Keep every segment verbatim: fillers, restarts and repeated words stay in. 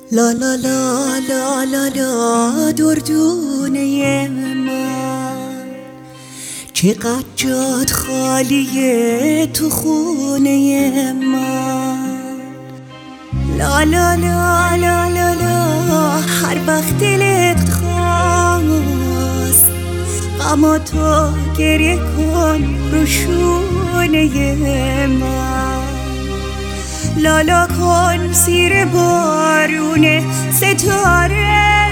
لا لا لا لا لا لا دردونه من چقدر جات خالیه تو خونه من. لا لا لا لا لا لا هر وقت دلت خواست غم تو گریه کن رو شونه من. لالا کن زیر بارون ستاره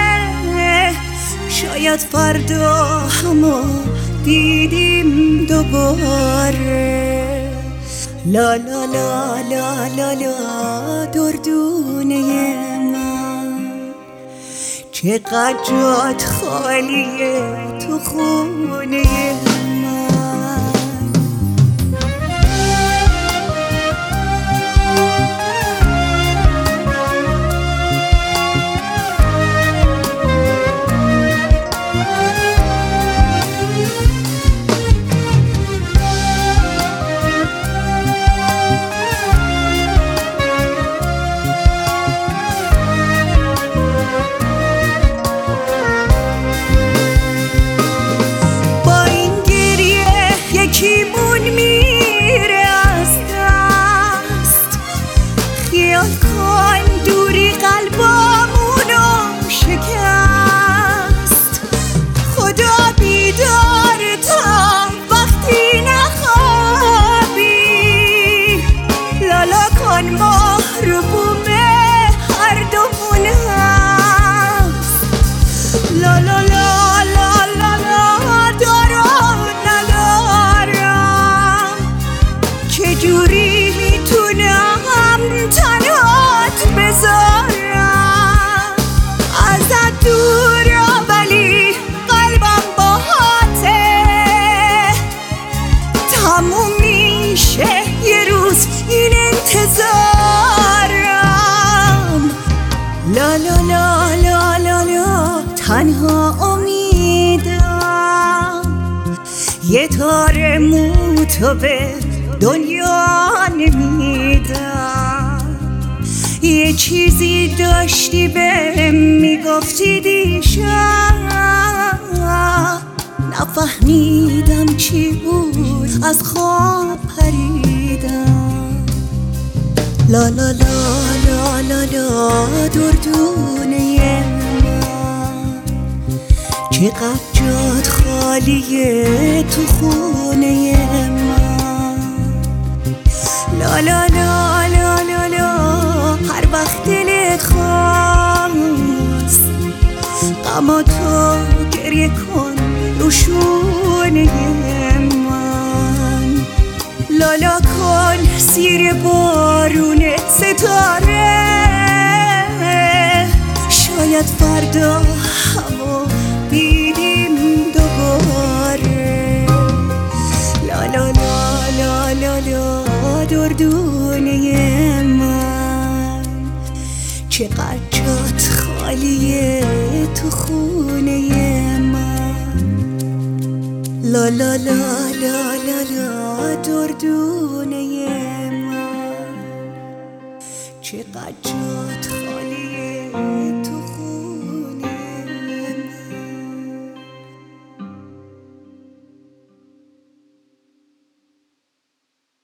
شاید فردا همو دیدیم دوباره. لا لا لا لا لا لا دردونه من چقدر جات خالیه تو خونه من. یکیمون میره از دست خیال کن دوری قلبامونو شکست. خدا بیدار تا وقتی نخوابی لالا کن ماه رو بومه هر دومون هست. لالا لا چجوری میتونم تنهات بذارم ازت دورم ولی قلبم باهاته تموم میشه یه روز این انتظارم. لا لا لا لا لا لا تنها امیدم یه تار موتو به دنیا نمیدم. یه چیزی داشتی بهم میگفتی دیشب نفهمیدم چی بود از خواب پریدم. لا لا لا لا لا لا دردونه من چقدر جات خالیه تو خونه من. لا لا لا لا لا لا هر وقت دلت خواست غم تو گریه کن رو شونه من. لالا کن زیر بارون ستاره شاید فردا همو دیدیم دوباره. لا لا لا لا لا لا دردونه من چقدر جات خالیه تو خونه من. لا لا لا لا لا لا دردونه من چقدر جات خالیه